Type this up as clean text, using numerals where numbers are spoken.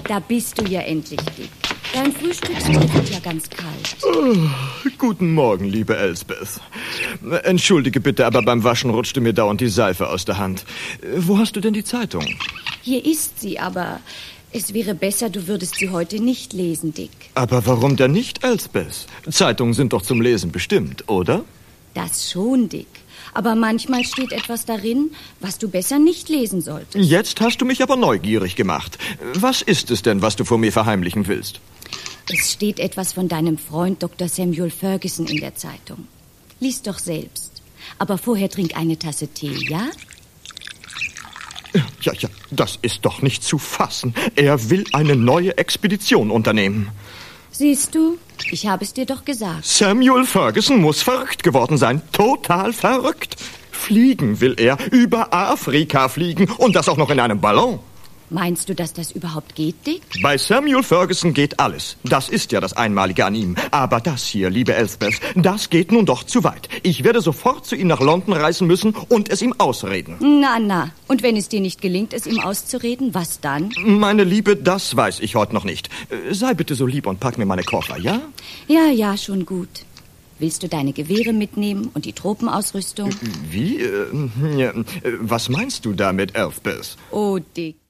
Da bist du ja endlich, Dick. Dein Frühstückstee wird ja ganz kalt. Guten Morgen, liebe Elsbeth. Entschuldige bitte, aber beim Waschen rutschte mir dauernd die Seife aus der Hand. Wo hast du denn die Zeitung? Hier ist sie, aber es wäre besser, du würdest sie heute nicht lesen, Dick. Aber warum denn nicht, Elsbeth? Zeitungen sind doch zum Lesen bestimmt, oder? Das schon, Dick. Aber manchmal steht etwas darin, was du besser nicht lesen solltest. Jetzt hast du mich aber neugierig gemacht. Was ist es denn, was du vor mir verheimlichen willst? Es steht etwas von deinem Freund Dr. Samuel Ferguson in der Zeitung. Lies doch selbst. Aber vorher trink eine Tasse Tee, ja? Ja, das ist doch nicht zu fassen. Er will eine neue Expedition unternehmen. Siehst du, ich habe es dir doch gesagt. Samuel Ferguson muss verrückt geworden sein. Total verrückt. Fliegen will er, über Afrika fliegen und das auch noch in einem Ballon. Meinst du, dass das überhaupt geht, Dick? Bei Samuel Ferguson geht alles. Das ist ja das Einmalige an ihm. Aber das hier, liebe Elsbeth, das geht nun doch zu weit. Ich werde sofort zu ihm nach London reisen müssen und es ihm ausreden. Na. Und wenn es dir nicht gelingt, es ihm auszureden, was dann? Meine Liebe, das weiß ich heute noch nicht. Sei bitte so lieb und pack mir meine Koffer, ja? Ja, schon gut. Willst du deine Gewehre mitnehmen und die Tropenausrüstung? Wie? Was meinst du damit, Elsbeth? Oh, Dick.